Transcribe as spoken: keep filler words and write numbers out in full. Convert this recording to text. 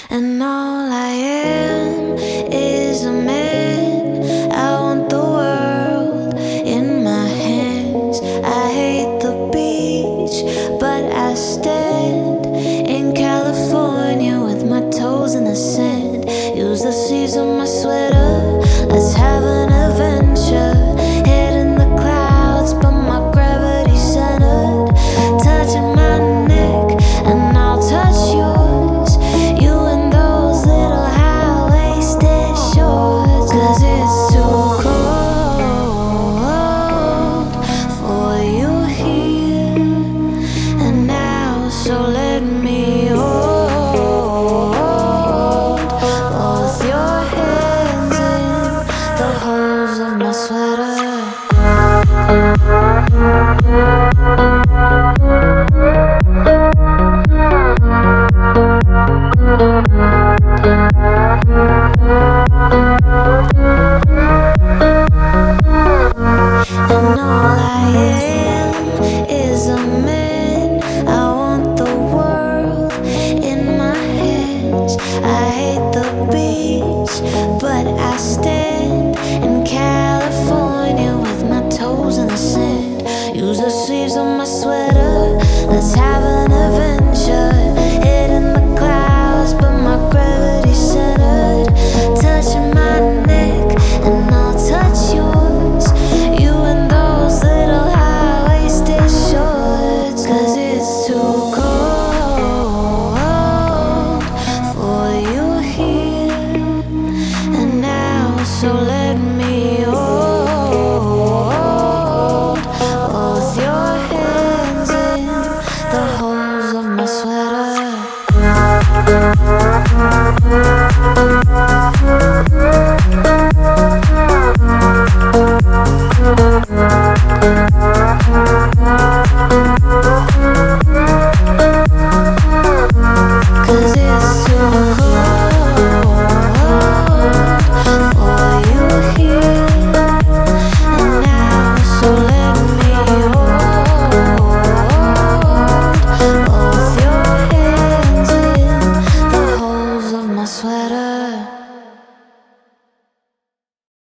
And all I am is a man. I want the world in my hands. I hate the beach, but I stand in California with my toes in the sand. Use the sleeves of my sweater, let's have an adventure.